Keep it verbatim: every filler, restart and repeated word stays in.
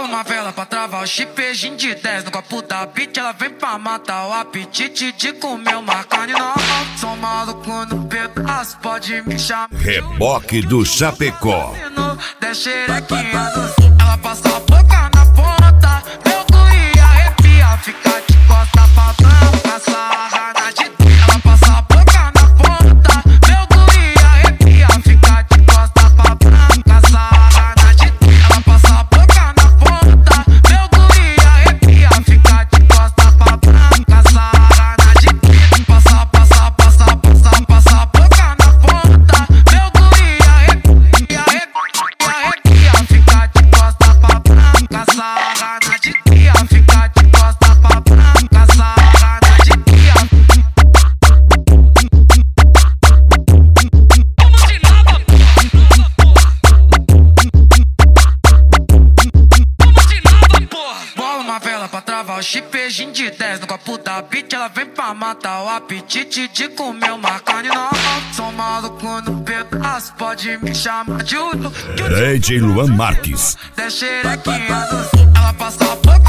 Bola uma vela pra travar o chipejinho de dez. No copo da beat ela vem pra matar o apetite de comer uma carne nova. Sou maluco no pedaço, pode me chamar. Reboque do Chapecó. Deixa xerequinha do... Ela passa a boca na ponta, meu cu ia arrepia. Fica de costa pra branca, sarra na de... Ela passa a boca na ponta, meu cu ia arrepia. Fica de costa pra branca, sarra na de... Ela passa a boca na ponta, meu cu ia arrepia. Fica de costa pra branca, sarra na de... Passa, passa, passa, passa, passa a boca na ponta, meu cu ia arrepia, arrepia. Fica de costa pra branca, sarra na de cria. Fica de costa pra branca, sarra na de cria. Como de nada, como de nada, porra. Bola uma vela pra travar o chipejinho de dez. No copo da beat ela vem pra matar o apetite de comer uma carne nova. Sou maluco no pedaço, pode me chamar de Udo. D J Luan Marques. Deixa xerequinha do... Ela passa a boca